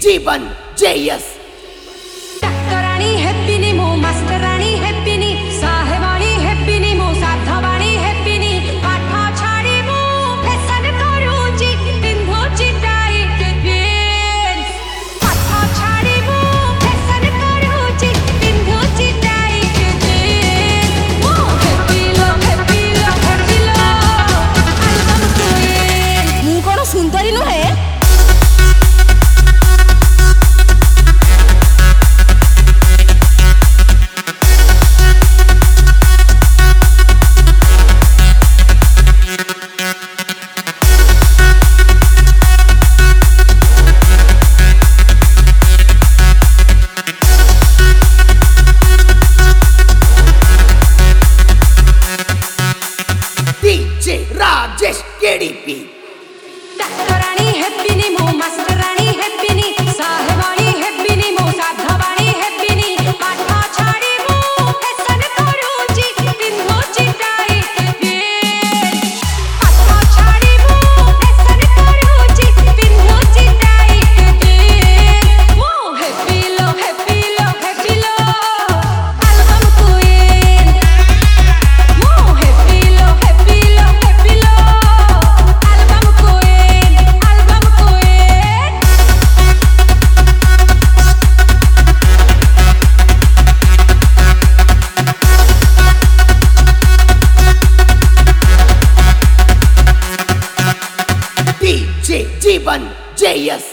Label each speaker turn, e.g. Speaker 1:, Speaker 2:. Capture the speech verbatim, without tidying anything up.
Speaker 1: जीवन JS
Speaker 2: डॉक्टराणी हेप्पीनी मो मास्टराणी हेप्पीनी साहेबाणी हेप्पीनी मो साधवाणी हेप्पीनी पाठा छाड़ी मो फैशन करूची पिंधोची टाइट जीन्स पाठा छाड़ी मो फैशन करूची पिंधोची टाइट जीन्स मो हेप्पी लो हेप्पी लो हेप्पी लो आलबम क्वीन मु कोन सुंदरी नुहे
Speaker 1: डीजे राजेश केडीपी
Speaker 2: डॉक्टराणी हेप्पीनी मो मास्टराणी हेप्पीनी साहेबाणी हेप्पीनी मो साधवाणी हेप्पीनी पाठा छाड़ी मो फैशन करूची पिंधोची टाइट जीन्स पाठा छाड़ी मो फैशन करूची पिंधोची टाइट जीन्स मो हेप्पी लो हेप्पी लो हेप्पी लो आलबम क्वीन मो हेप्पी लो हेप्पी लो हेप्पी लो album queen album queen
Speaker 1: DJ Jeevan JS